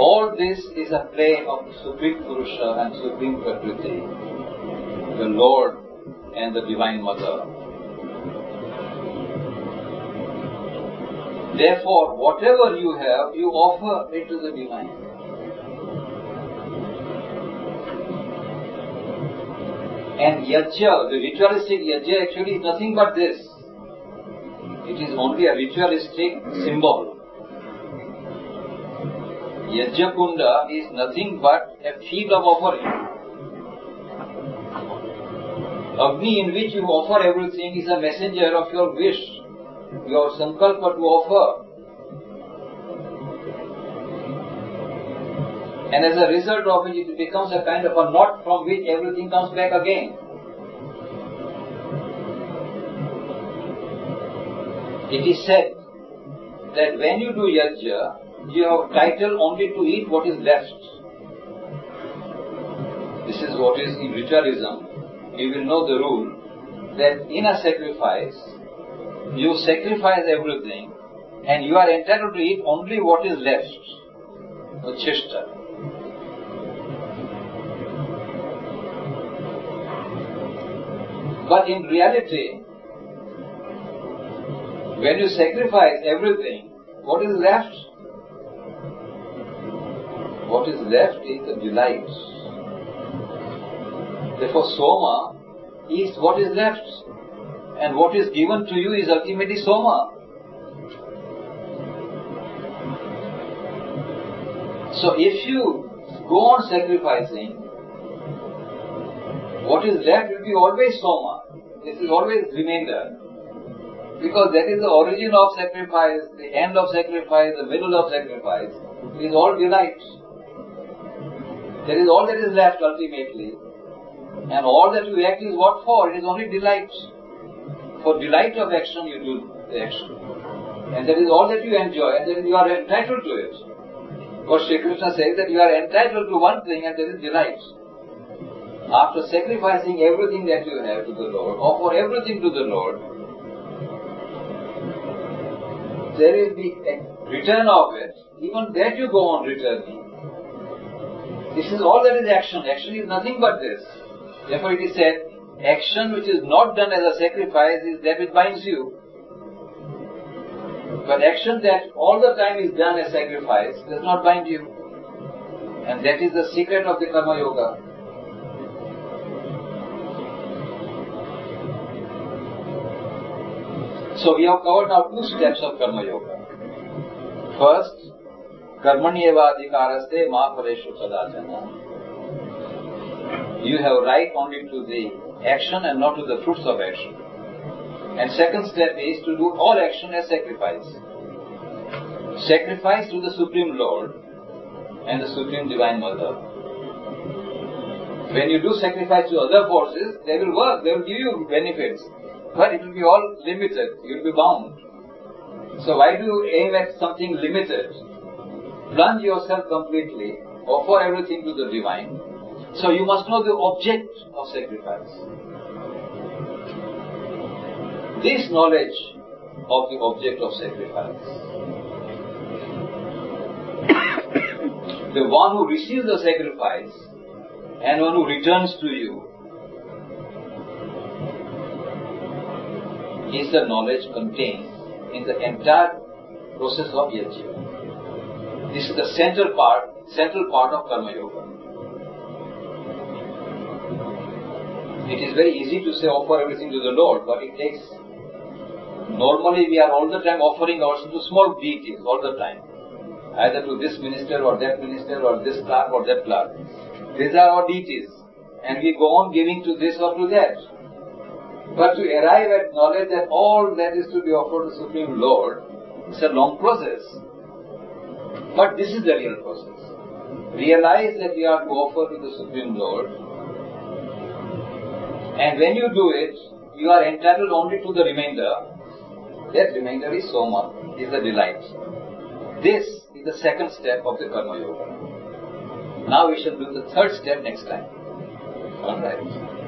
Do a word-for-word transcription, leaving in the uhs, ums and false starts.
All this is a play of Supreme Purusha and Supreme Prakriti, the Lord and the Divine Mother. Therefore, whatever you have, you offer it to the Divine. And yajna, the ritualistic yajna actually is nothing but this. It is only a ritualistic symbol. Yajna kunda is nothing but a field of offering. Agni in which you offer everything is a messenger of your wish, your sankalpa to offer. And as a result of it, it becomes a kind of a knot from which everything comes back again. It is said that when you do yajna, you have title only to eat what is left. This is what is in ritualism. You will know the rule that in a sacrifice, you sacrifice everything and you are entitled to eat only what is left. Uchishta. But in reality, when you sacrifice everything, what is left? What is left is the delight. Therefore, soma is what is left. And what is given to you is ultimately soma. So if you go on sacrificing, what is left will be always soma. This is always remainder. Because that is the origin of sacrifice, the end of sacrifice, the middle of sacrifice. It is all delight. That is all that is left ultimately. And all that you act is what for? It is only delight. For delight of action you do the action. And that is all that you enjoy, and then you are entitled to it. For Sri Krishna says that you are entitled to one thing, and that is delight. After sacrificing everything that you have to the Lord, offer everything to the Lord, there is the return of it. Even that you go on returning. This is all that is action. Action is nothing but this. Therefore it is said, action which is not done as a sacrifice is that which binds you. But action that all the time is done as sacrifice does not bind you. And that is the secret of the Karma Yoga. So we have covered now two steps of Karma Yoga. First, Karmani eva adhikaraste ma phaleshu sadachana. You have right only to the action and not to the fruits of action. And second step is to do all action as sacrifice. Sacrifice to the Supreme Lord and the Supreme Divine Mother. When you do sacrifice to other forces, they will work, they will give you benefits. But it will be all limited, you will be bound. So why do you aim at something limited? Plunge yourself completely, offer everything to the Divine. So you must know the object of sacrifice. This knowledge of the object of sacrifice, the one who receives the sacrifice and one who returns to you, is the knowledge contained in the entire process of yajna. This is the central part, central part of Karma Yoga. It is very easy to say offer everything to the Lord, but it takes, normally we are all the time offering ourselves to small deities, all the time. Either to this minister or that minister or this clerk or that clerk. These are our deities. And we go on giving to this or to that. But to arrive at knowledge that all that is to be offered to Supreme Lord, it's a long process. But this is the real process. Realize that you are to offer to the Supreme Lord. And when you do it, you are entitled only to the remainder. That remainder is soma, is the delight. This is the second step of the Karma Yoga. Now we shall do the third step next time. Alright.